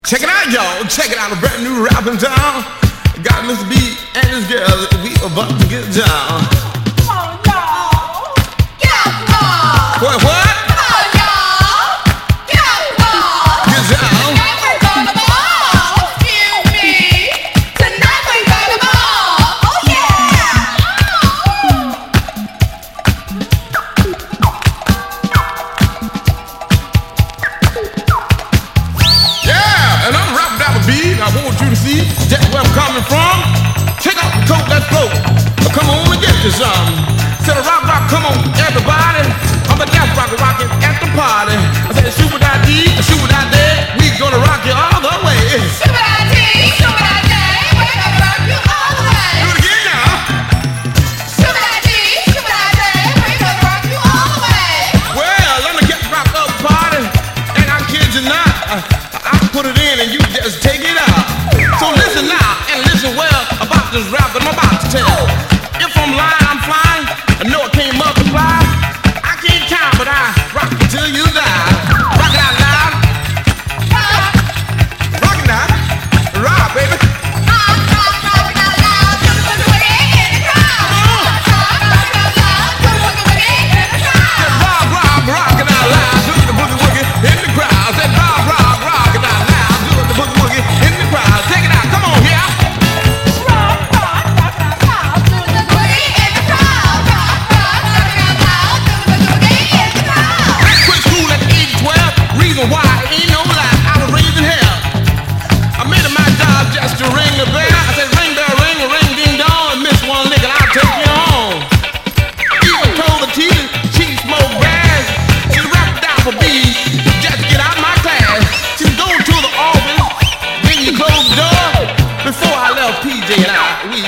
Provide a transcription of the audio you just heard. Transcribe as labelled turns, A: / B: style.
A: Check it out, y'all. Check it out. A brand new rap in town. Got Mr. B and his girl. We about to get down.
B: Come on, y'all. Get on.
A: What?
B: Come on, y'all. Get on.
A: Get down.
B: Tonight we're gonna ball. Excuse me. Tonight we're gonna ball. Oh yeah.
A: Yeah, and I'm rapping down the beat. I want you to see just where I'm coming from. Check out the coat, let's float. Come on and get you some. Said rock, come on, everybody. I'm a death rock rockin' at the party. I said shoot what I did, shoot what I did. We gonna rock you all the way.
B: Shoot what I did, shoot what I did. We're gonna rock you all the way.
A: Do it again now.
B: Shoot what I did, shoot what I did. We're gonna rock you all the way.
A: Well, let me get rock up party. And I kid you not, I put it in and you just take it out. So listen now and listen well about this rap that I'm about to tell. If I'm lying, I'm flying. I know it came up to fly. I can't count, but I rock it till you die. Rock it out loud. Rock it out. Rock, baby.
B: Rock it out loud. Do the boogie woogie in the crowd. Rock it out loud. Do the boogie woogie in the crowd.
A: Rock it out loud. Do the boogie woogie in the crowd. Said rock it out loud. Do the boogie woogie in the crowd. Take it out. Come on here.
B: Rock it out loud. Do the boogie in the crowd. Rock it out loud. Do the boogie in the crowd.
A: I quit school at age 12. Reason why ain't no lie. I was raised in hell. I made it my job just to ring the bell. I said ring bell, ring, ring, ding dong. Miss one lick and I'll take you home. Even told the teacher she smoked grass. She rapped out for me just to get out of my class. She was going to the office, then you close the door. Before I left, PJ and I, we